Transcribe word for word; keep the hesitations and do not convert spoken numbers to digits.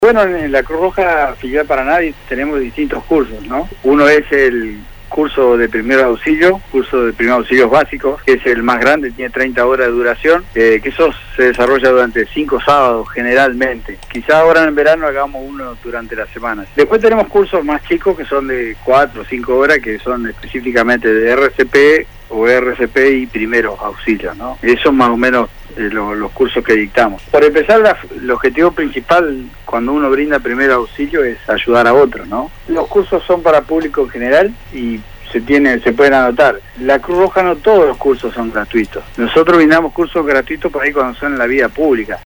Bueno, en la Cruz Roja Filial Paraná tenemos distintos cursos, ¿no? Uno es el curso de primeros auxilios, curso de primeros auxilios básicos, que es el más grande, tiene treinta horas de duración, eh, que eso se desarrolla durante cinco sábados generalmente. Quizá ahora en verano hagamos uno durante la semana. Después tenemos cursos más chicos que son de cuatro o cinco horas, que son específicamente de R C P o R C P y primeros auxilios, ¿no? Eso más o menos eh, lo, los cursos que dictamos. Por empezar, la, el objetivo principal cuando uno brinda primer auxilio es ayudar a otros, ¿no? Los cursos son para público en general y se tiene, se pueden anotar. La Cruz Roja no todos los cursos son gratuitos. Nosotros brindamos cursos gratuitos por ahí cuando son en la vía pública.